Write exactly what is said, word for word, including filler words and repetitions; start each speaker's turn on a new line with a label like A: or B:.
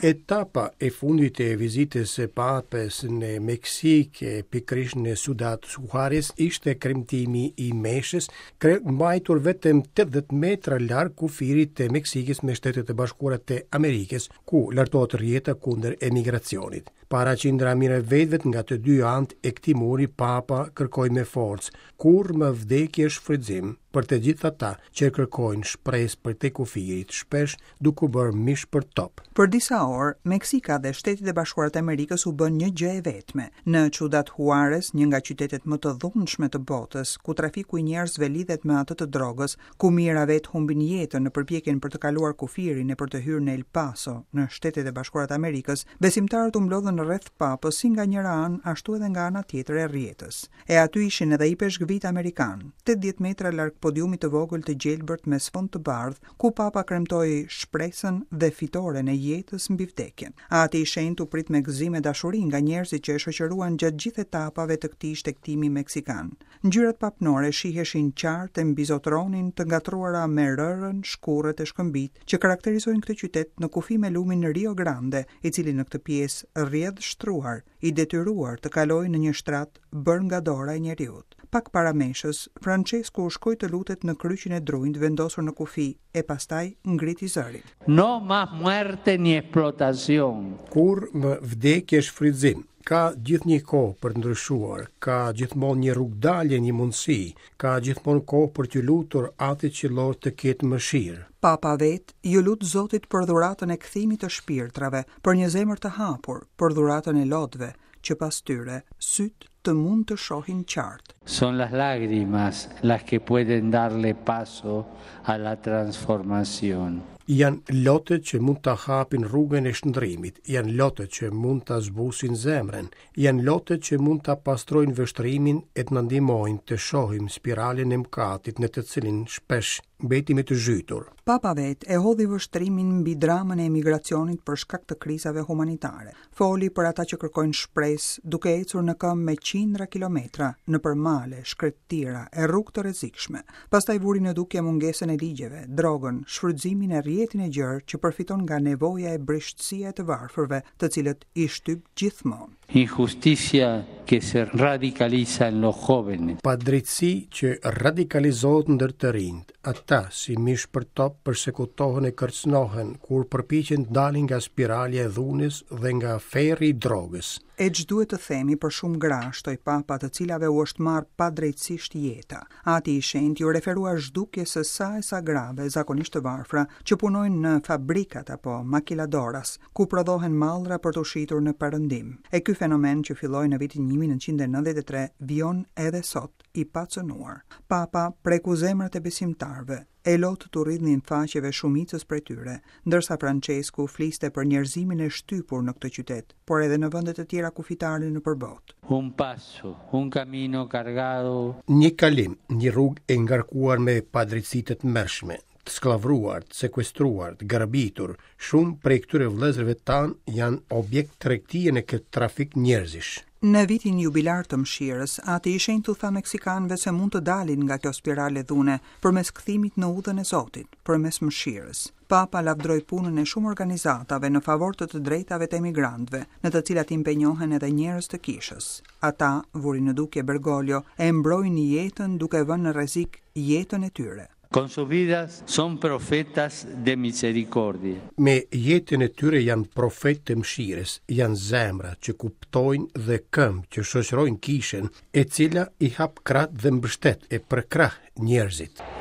A: Etapa e fundit e vizitës së papës në Meksikë e pikërisht në Ciudad Juárez ishte kremtimi i meshës, mbajtur vetëm tetëdhjetë metra larg kufirit të Meksikës me Shtetet e Bashkuara të Amerikës, ku lartohet rrjeta kundër emigracionit. Para qindra mijë vetëve nga të dy anët e këtij muri, papa kërkoi me forcë: kur më vdekje shfrytëzim për të gjithë ata që kërkojnë shpresë për te kufirit, shpesh duke bërë mish për top.
B: Për disa orë, Meksika dhe Shtetet e Bashkuara të Amerikës u bën një gjë e vetme. Në Ciudad Juárez, një nga qytetet më të dhunshme të botës, ku trafiku i njerëzve lidhet me atë të drogës, ku mijëra vet humbin jetën në përpjekjen për të kaluar kufirin e për të hyrë në El Paso, në Shtetet e Bashkuara të Amerikës, besimtarët u mblodhën rreth papës si nga njëra anë ashtu edhe nga ana tjetër e rrjetës. E aty ishin edhe i peshkvit amerikan, tetëdhjetë metra larg podiumit të vogël të gjelbërt me sfond të bardh, ku papa kremtoi shpresën dhe fitoren e jetës mbi vdekjen. Ati i shenjtë u prit me gëzim e dashuri nga njerëzit që e shoqëruan gjatë gjithë etapave të këtij shtektimi meksikan. Ngjyrat papnore shiheshin qartë e mbizotronin të ngatruara me rërën, shkurrët e shkëmbit që karakterizojnë këtë qytet në kufi me lumin Rio Grande, i cili në këtë pjesë rrjedh shtruar, i detyruar të kalojë në një shtrat bërë nga dora e njeriut. Pak para meshës, Francesco u shkoi të lutet në kryqin e druind vendosur në kufi e pastaj ngriti zërin.
C: No más muerte ni explotación.
A: Kur më vdekje shfrytëzim. Ka gjithë një kohë për të ndryshuar, ka gjithmonë një rrugdalje, një mundësi, ka gjithmonë kohë për të lutur atë që lor të ketë mëshirë.
B: Papa vet ju lut Zotit për dhuratën e kthimit të shpirtrave, për një zemër të hapur, për dhuratën e lotëve, që pas tyre syt të mund të shohin qartë.
C: Son las lágrimas las que pueden darle paso a la transformación.
A: Janë lotët që mund të hapin rrugën e shndrimit, janë lotët që mund të zbusin zemrën, janë lotët që mund të pastrojnë vështrimin e të na ndihmojnë të shohim spiralin e mëkatit në të cilin shpesh mbetimi të zhytur.
B: Papa vet e hodhi vështrimin mbi dramën e emigracionit për shkak të krizave humanitare. Foli për ata që kërkojnë shpresë, duke ecur në këmbë me qindra kilometra nëpër male, shkretëtira e rrugë të rrezikshme. Pastaj vuri në dukje mungesën e ligjeve, drogën, shfrytëzimin e rrjetin e gjerë që përfiton nga nevoja e brishësia e të varfërve, të cilët i shtyp gjithmonë.
C: Injusticia que se radicaliza en los jóvenes.
A: Padrejtësi që radikalizohet ndër të rinjt. Ata si mish për top përsekutohen e kërcënohen kur përpiqen të dalin nga spirali e dhunës dhe nga ferri i drogës.
B: E ç'duhet të themi për shumë gra, shtoi papa, të cilave u është marrë padrejtësisht jeta. Ati i shenjtë ju referua zhdukjes së sa e sa grave, zakonisht të varfra, që punojnë në fabrikat apo makiladoras, ku prodhohen mallra për të shitur në perëndim. E ky fenomen që filloi në vitin një mijë e nëntëqind e nëntëdhjetë e tre vjon edhe sot i pacënuar. Papa preku zemrat e besimtarëve, e lotë të rridhnin faqeve shumicës prej tyre, ndërsa Francesco fliste për njerëzimin e shtypur në këtë qytet, por edhe në vendet e tjera kufitare në përbot.
C: Un paso, un camino cargado.
A: Një kalim, një rrugë e ngarkuar me padrejtësi të tmerrshme, të skllavruar, të sekuestruar, të grabitur. Shumë prej këtyre vëllezërve tanë janë objekt tregtie në këtë trafik njerëzish.
B: Në vitin jubilar të mëshirës, ati i shenjtë tha meksikanëve se mund të dalin nga kjo spirale dhune përmes kthimit në udhën e Zotit, përmes mëshirës. Papa lavdroi punën e shumë organizatave në favor të të drejtave të emigrantëve, në të cilat impenjohen edhe njerëz të kishës. Ata, vuri në dukje Bergoglio, e mbrojnë jetën duke vënë në rrezik jetën e tyre.
C: Con sus vidas son profetas de misericordia.
A: Me jetën e tyre janë profetë të mëshirës, janë zemra që kuptojnë dhe këmbë që shoqërojnë kishën, e cila i hap krah dhe mbështet e përkrah njerëzit.